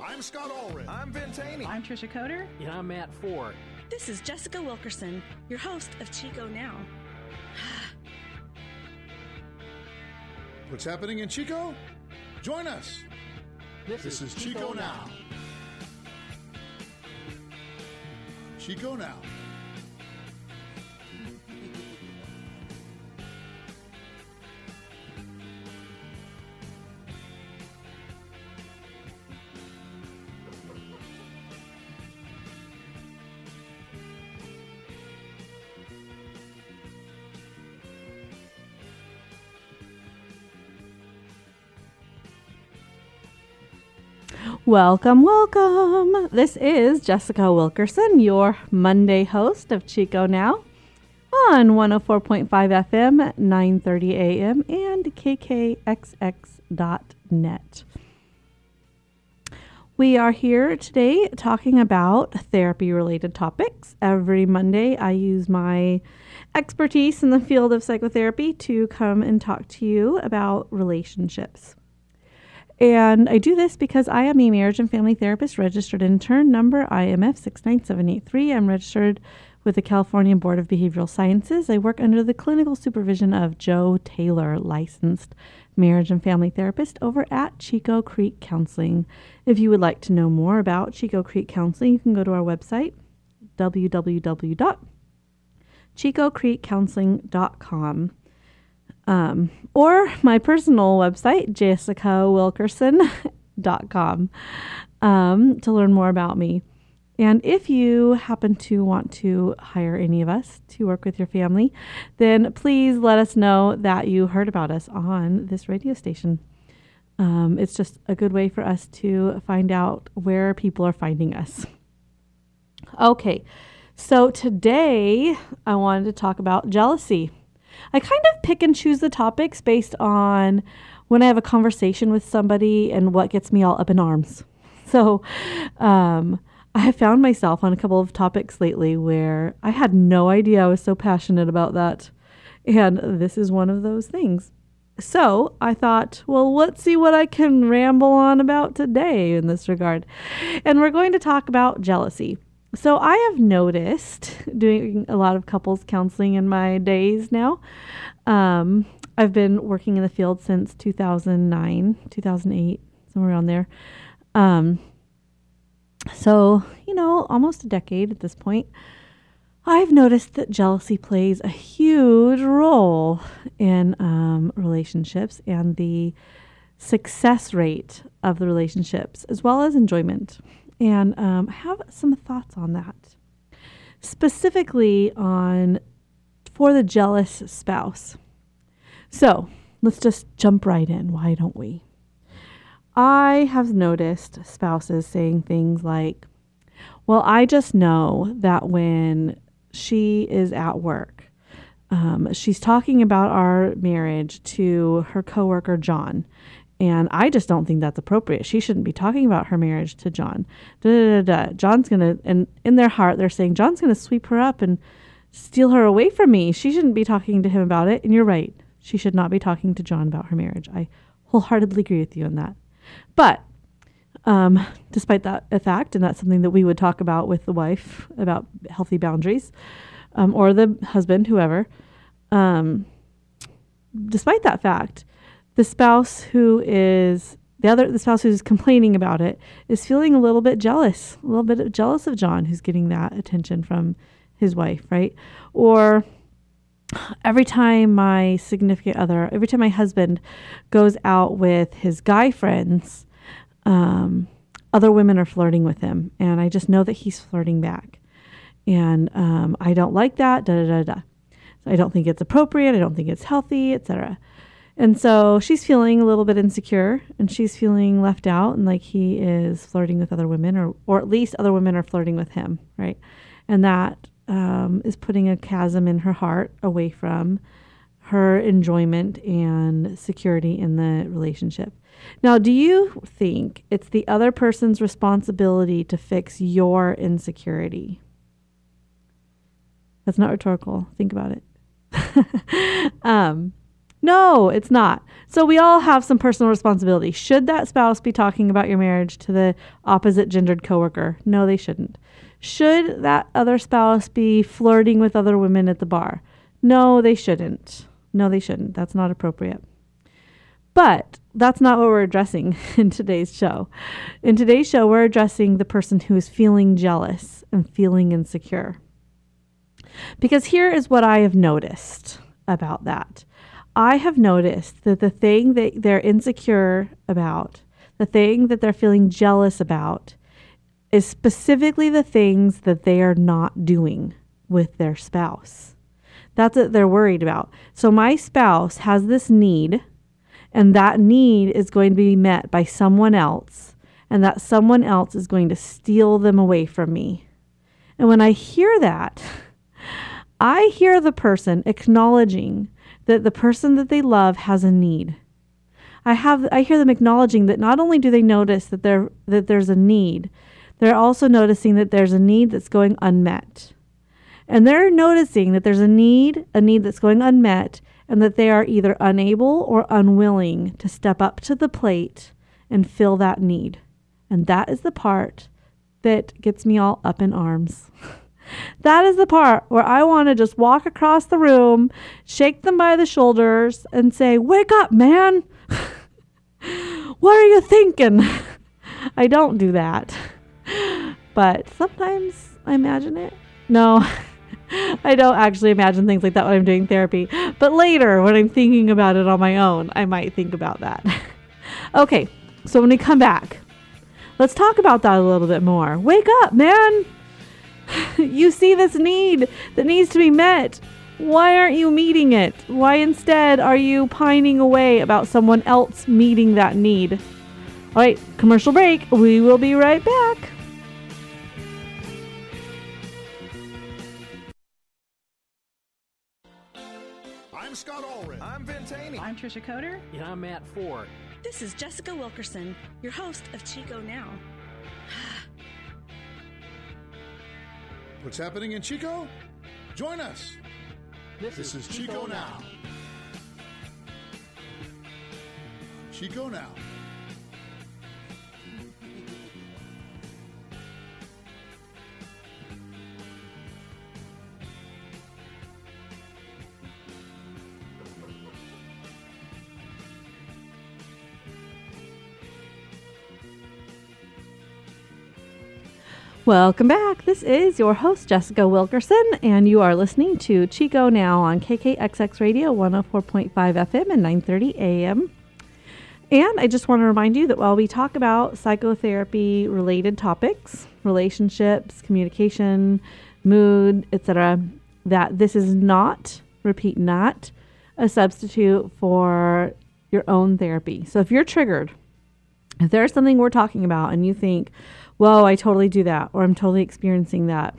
I'm Scott Allred. I'm Ben Taney. I'm Trisha Coder. And I'm Matt Ford. This is Jessica Wilkerson, your host of Chico Now. What's happening in Chico? Join us. This is Chico Now. Chico Now. Welcome, welcome. This is Jessica Wilkerson, your Monday host of Chico Now on 104.5 FM, 9:30 a.m. and kkxx.net. We are here today talking about therapy-related topics. Every Monday, I use my expertise in the field of psychotherapy to come and talk to you about relationships. And I do this because I am a marriage and family therapist, registered intern number IMF 69783. I'm registered with the California Board of Behavioral Sciences. I work under the clinical supervision of Joe Taylor, licensed marriage and family therapist over at Chico Creek Counseling. If you would like to know more about Chico Creek Counseling, you can go to our website, www.chicocreekcounseling.com. Or my personal website, jessicawilkerson.com, to learn more about me. And if you happen to want to hire any of us to work with your family, then please let us know that you heard about us on this radio station. It's just a good way for us to find out where people are finding us. Okay, so today I wanted to talk about jealousy. I kind of pick and choose the topics based on when I have a conversation with somebody and what gets me all up in arms. So I have found myself on a couple of topics lately where I had no idea I was so passionate about that. And this is one of those things. So I thought, well, let's see what I can ramble on about today in this regard. And we're going to talk about jealousy. So I have noticed, doing a lot of couples counseling in my days now, I've been working in the field since 2009, 2008, somewhere around there. So, almost a decade at this point. I've noticed that jealousy plays a huge role in relationships and the success rate of the relationships, as well as enjoyment. And I have some thoughts on that, specifically for the jealous spouse. So let's just jump right in. Why don't we? I have noticed spouses saying things like, well, I just know that when she is at work, she's talking about our marriage to her coworker, John. And I just don't think that's appropriate. She shouldn't be talking about her marriage to John. John's going to, and in their heart, they're saying, John's going to sweep her up and steal her away from me. She shouldn't be talking to him about it. And you're right. She should not be talking to John about her marriage. I wholeheartedly agree with you on that. But despite that fact, and that's something that we would talk about with the wife, about healthy boundaries, or the husband, whoever, despite that fact, the spouse who's complaining about it is feeling a little bit jealous of John, who's getting that attention from his wife, right? Or every time my husband goes out with his guy friends, other women are flirting with him, and I just know that he's flirting back, and I don't like that. So I don't think it's appropriate. I don't think it's healthy, etc. And so she's feeling a little bit insecure, and she's feeling left out, and like he is flirting with other women, or at least other women are flirting with him, right? And that is putting a chasm in her heart away from her enjoyment and security in the relationship. Now, do you think it's the other person's responsibility to fix your insecurity? That's not rhetorical. Think about it. No, it's not. So we all have some personal responsibility. Should that spouse be talking about your marriage to the opposite gendered coworker? No, they shouldn't. Should that other spouse be flirting with other women at the bar? No, they shouldn't. No, they shouldn't. That's not appropriate. But that's not what we're addressing in today's show. In today's show, we're addressing the person who is feeling jealous and feeling insecure. Because here is what I have noticed about that. I have noticed that the thing that they're insecure about, the thing that they're feeling jealous about, is specifically the things that they are not doing with their spouse. That's what they're worried about. So my spouse has this need, and that need is going to be met by someone else, and that someone else is going to steal them away from me. And when I hear that, I hear the person acknowledging that the person that they love has a need. I hear them acknowledging that not only do they notice that there's a need, they're also noticing that there's a need that's going unmet. And they're noticing that there's a need that's going unmet, and that they are either unable or unwilling to step up to the plate and fill that need. And that is the part that gets me all up in arms. That is the part where I want to just walk across the room, shake them by the shoulders, and say, "Wake up, man. What are you thinking?" I don't do that. But sometimes I imagine it. No, I don't actually imagine things like that when I'm doing therapy. But later, when I'm thinking about it on my own, I might think about that. Okay, so when we come back, let's talk about that a little bit more. Wake up, man. You see this need that needs to be met. Why aren't you meeting it? Why instead are you pining away about someone else meeting that need? All right, commercial break. We will be right back. I'm Scott Allred. I'm Ben Taney. I'm Trisha Coder. And I'm Matt Ford. This is Jessica Wilkerson, your host of Chico Now. What's happening in Chico? Join us. This is Chico Now. Chico Now. Welcome back. This is your host, Jessica Wilkerson, and you are listening to Chico Now on KKXX Radio 104.5 FM and 930 AM. And I just want to remind you that while we talk about psychotherapy-related topics, relationships, communication, mood, etc., that this is not, repeat, not a substitute for your own therapy. So if you're triggered, if there's something we're talking about and you think, whoa, I totally do that, or I'm totally experiencing that,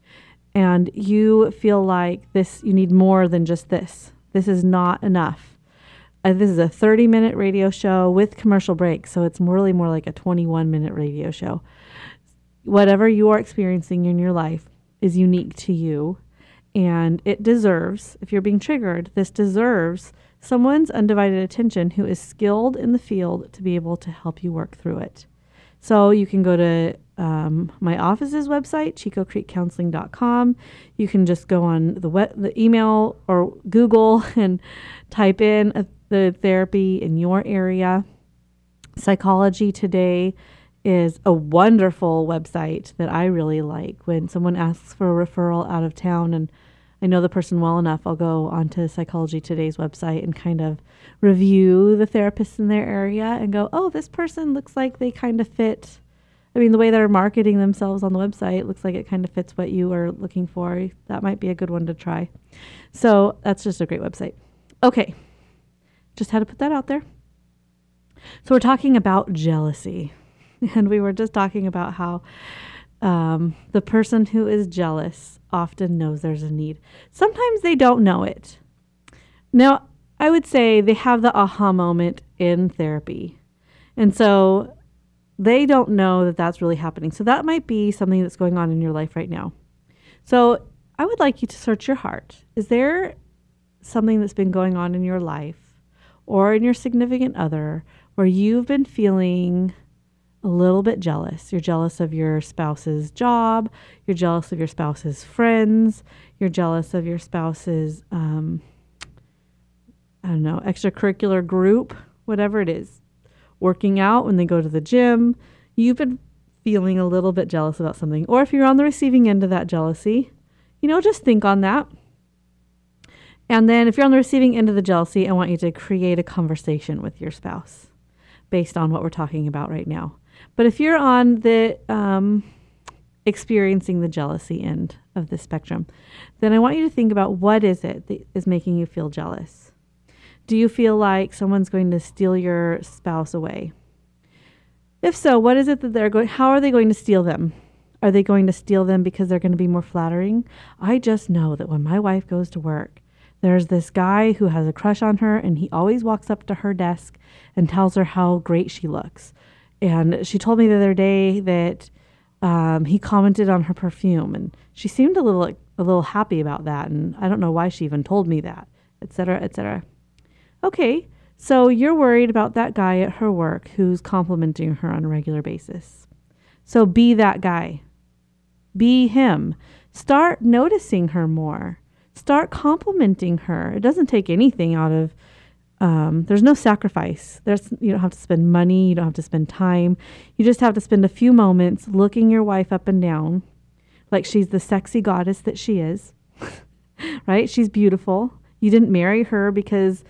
and you feel like you need more than just this. This is not enough. This is a 30-minute radio show with commercial breaks, so it's really more like a 21-minute radio show. Whatever you are experiencing in your life is unique to you, and it deserves, if you're being triggered, this deserves someone's undivided attention who is skilled in the field to be able to help you work through it. So you can go to my office's website, chicocreekcounseling.com. You can just go on the email or Google and type in the therapy in your area. Psychology Today is a wonderful website that I really like. When someone asks for a referral out of town and I know the person well enough, I'll go onto Psychology Today's website and kind of review the therapists in their area and go, oh, this person looks like they kind of fit. I mean, the way they're marketing themselves on the website looks like it kind of fits what you are looking for. That might be a good one to try. So that's just a great website. Okay. Just had to put that out there. So we're talking about jealousy. And we were just talking about how the person who is jealous often knows there's a need. Sometimes they don't know it. Now, I would say they have the aha moment in therapy. And so they don't know that that's really happening. So that might be something that's going on in your life right now. So I would like you to search your heart. Is there something that's been going on in your life or in your significant other where you've been feeling a little bit jealous. You're jealous of your spouse's job. You're jealous of your spouse's friends. You're jealous of your spouse's, extracurricular group, whatever it is. Working out when they go to the gym. You've been feeling a little bit jealous about something. Or if you're on the receiving end of that jealousy, just think on that. And then if you're on the receiving end of the jealousy, I want you to create a conversation with your spouse based on what we're talking about right now. But if you're on the experiencing the jealousy end of the spectrum, then I want you to think about what is it that is making you feel jealous. Do you feel like someone's going to steal your spouse away? If so, what is it that how are they going to steal them? Are they going to steal them because they're going to be more flattering? I just know that when my wife goes to work, there's this guy who has a crush on her, and he always walks up to her desk and tells her how great she looks. And she told me the other day that he commented on her perfume, and she seemed a little happy about that. And I don't know why she even told me that, et cetera, et cetera. Okay, so you're worried about that guy at her work who's complimenting her on a regular basis. So be that guy. Be him. Start noticing her more. Start complimenting her. It doesn't take anything out of, there's no sacrifice. You don't have to spend money. You don't have to spend time. You just have to spend a few moments looking your wife up and down like she's the sexy goddess that she is, right? She's beautiful. You didn't marry her because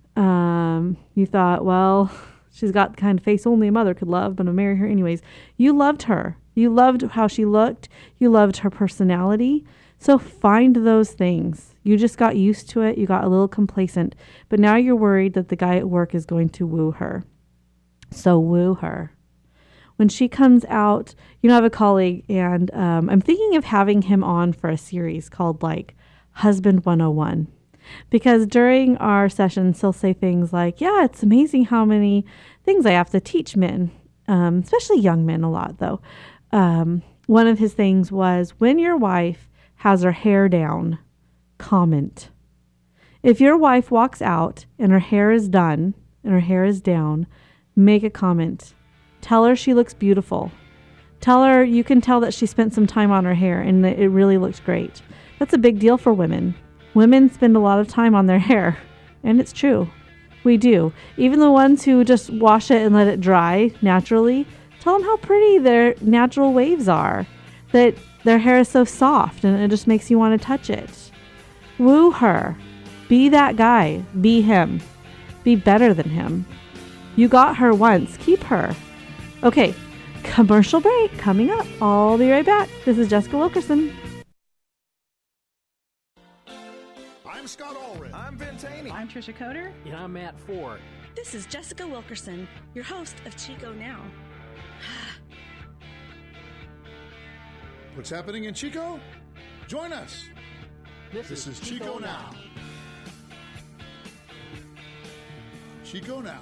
you thought, well, she's got the kind of face only a mother could love, but I'll marry her anyways. You loved her. You loved how she looked. You loved her personality. So find those things. You just got used to it. You got a little complacent, but now you're worried that the guy at work is going to woo her. So woo her. When she comes out, I have a colleague, and I'm thinking of having him on for a series called Husband 101. Because during our sessions, he'll say things like, yeah, it's amazing how many things I have to teach men, especially young men a lot, though. One of his things was, when your wife has her hair down, comment. If your wife walks out and her hair is done and her hair is down, make a comment. Tell her she looks beautiful. Tell her you can tell that she spent some time on her hair and that it really looks great. That's a big deal for women. Women spend a lot of time on their hair, and it's true. We do. Even the ones who just wash it and let it dry naturally, tell them how pretty their natural waves are, that their hair is so soft and it just makes you want to touch it. Woo her. Be that guy. Be him. Be better than him. You got her once. Keep her. Okay, commercial break coming up. I'll be right back. This is Jessica Wilkerson. I'm Scott Allred. I'm Ben Taney. I'm Trisha Coder. And I'm Matt Ford. This is Jessica Wilkerson, your host of Chico Now. What's happening in Chico? Join us. This is Chico Now. Chico Now.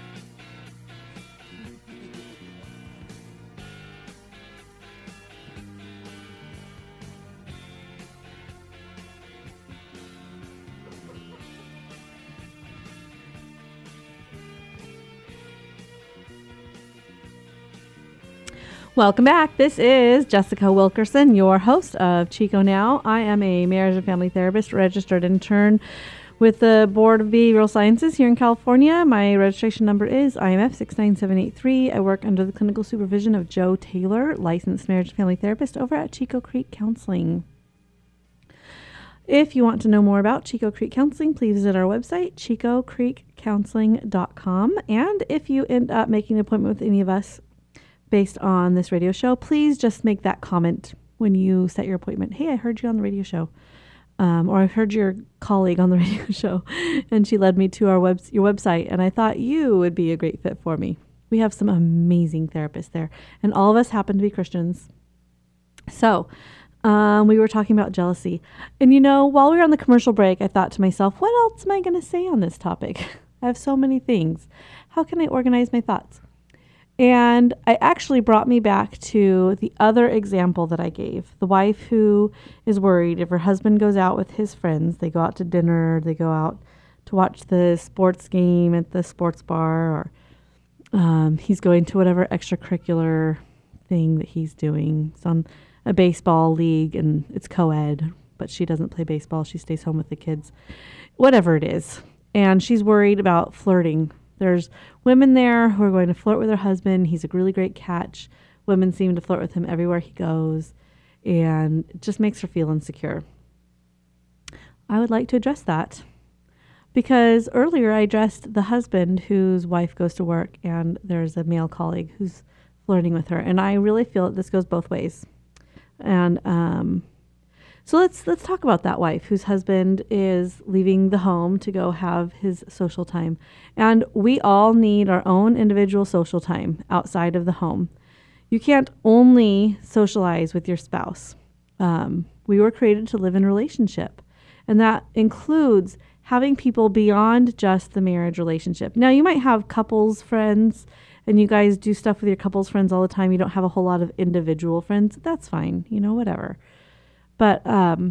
Welcome back. This is Jessica Wilkerson, your host of Chico Now. I am a marriage and family therapist, registered intern with the Board of Behavioral Sciences here in California. My registration number is IMF 69783. I work under the clinical supervision of Joe Taylor, licensed marriage and family therapist over at Chico Creek Counseling. If you want to know more about Chico Creek Counseling, please visit our website, chicocreekcounseling.com. And if you end up making an appointment with any of us based on this radio show, please just make that comment when you set your appointment. Hey, I heard you on the radio show. Or I heard your colleague on the radio show, and she led me to your website, and I thought you would be a great fit for me. We have some amazing therapists there, and all of us happen to be Christians. So we were talking about jealousy. And, while we were on the commercial break, I thought to myself, what else am I going to say on this topic? I have so many things. How can I organize my thoughts? And it actually brought me back to the other example that I gave. The wife who is worried if her husband goes out with his friends, they go out to dinner, they go out to watch the sports game at the sports bar, or he's going to whatever extracurricular thing that he's doing. It's on a baseball league and it's co-ed, but she doesn't play baseball. She stays home with the kids, whatever it is. And she's worried about flirting. There's women there who are going to flirt with her husband. He's a really great catch. Women seem to flirt with him everywhere he goes, and it just makes her feel insecure. I would like to address that because earlier I addressed the husband whose wife goes to work and there's a male colleague who's flirting with her. And I really feel that this goes both ways. And so let's talk about that wife whose husband is leaving the home to go have his social time. And we all need our own individual social time outside of the home. You can't only socialize with your spouse. We were created to live in a relationship. And that includes having people beyond just the marriage relationship. Now, you might have couples friends, and you guys do stuff with your couples friends all the time. You don't have a whole lot of individual friends. That's fine, whatever. But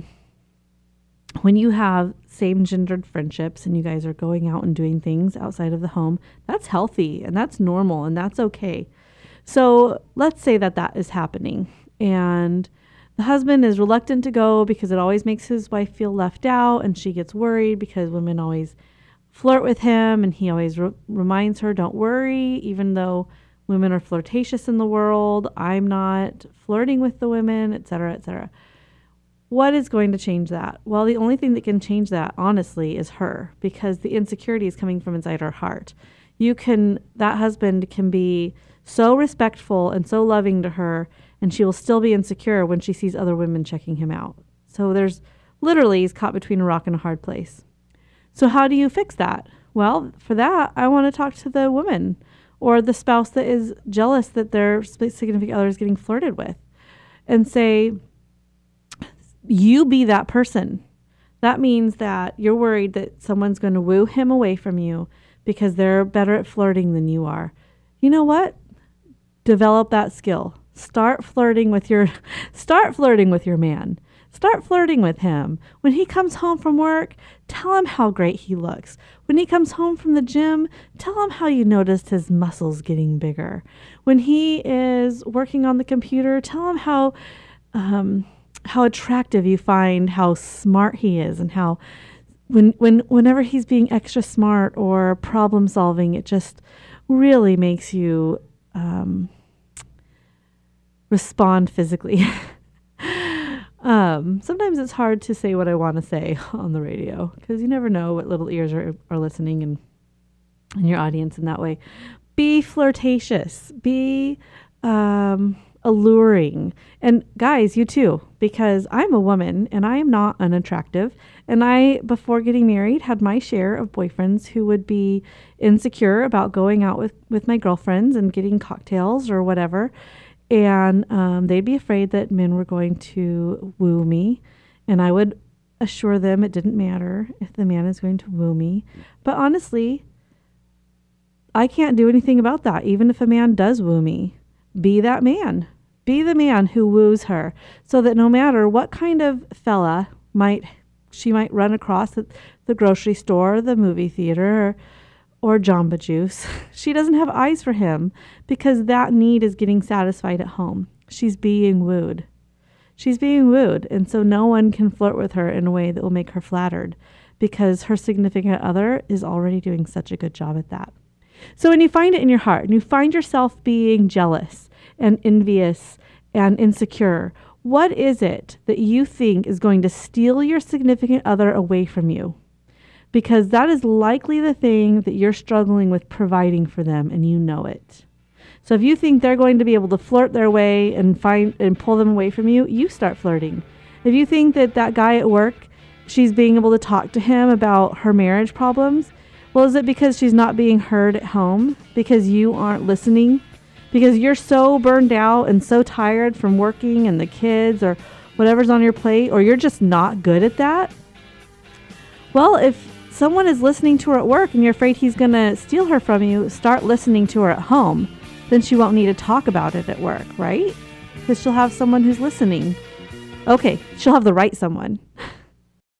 when you have same-gendered friendships and you guys are going out and doing things outside of the home, that's healthy, and that's normal, and that's okay. So let's say that is happening, and the husband is reluctant to go because it always makes his wife feel left out, and she gets worried because women always flirt with him, and he always reminds her, don't worry, even though women are flirtatious in the world, I'm not flirting with the women, etc., etc. What is going to change that? Well, the only thing that can change that, honestly, is her, because the insecurity is coming from inside her heart. That husband can be so respectful and so loving to her, and she will still be insecure when she sees other women checking him out. So he's caught between a rock and a hard place. So how do you fix that? Well, for that, I want to talk to the woman or the spouse that is jealous that their significant other is getting flirted with and say, you be that person. That means that you're worried that someone's going to woo him away from you because they're better at flirting than you are. You know what? Develop that skill. Start flirting with your man. Start flirting with him. When he comes home from work, tell him how great he looks. When he comes home from the gym, tell him how you noticed his muscles getting bigger. When he is working on the computer, tell him how attractive you find how smart he is, and how whenever he's being extra smart or problem solving, it just really makes you respond physically. Sometimes it's hard to say what I want to say on the radio because you never know what little ears are listening and your audience in that way. Be flirtatious. Be alluring. And guys, you too, because I'm a woman and I am not unattractive. And I, before getting married, had my share of boyfriends who would be insecure about going out with my girlfriends and getting cocktails or whatever. And they'd be afraid that men were going to woo me. And I would assure them it didn't matter if the man is going to woo me. But honestly, I can't do anything about that. Even if a man does woo me, be that man. Be the man who woos her, so that no matter what kind of fella she might run across at the grocery store, the movie theater, or Jamba Juice, she doesn't have eyes for him because that need is getting satisfied at home. She's being wooed. And so no one can flirt with her in a way that will make her flattered because her significant other is already doing such a good job at that. So when you find it in your heart and you find yourself being jealous and envious and insecure, what is it that you think is going to steal your significant other away from you? Because that is likely the thing that you're struggling with providing for them, and you know it. So if you think they're going to be able to flirt their way and pull them away from you, you start flirting. If you think that guy at work, she's being able to talk to him about her marriage problems, well, is it because she's not being heard at home? Because you aren't listening? Because you're so burned out and so tired from working and the kids or whatever's on your plate, or you're just not good at that? Well, if someone is listening to her at work and you're afraid he's going to steal her from you, start listening to her at home. Then she won't need to talk about it at work, right? Because she'll have someone who's listening. Okay, she'll have the right someone.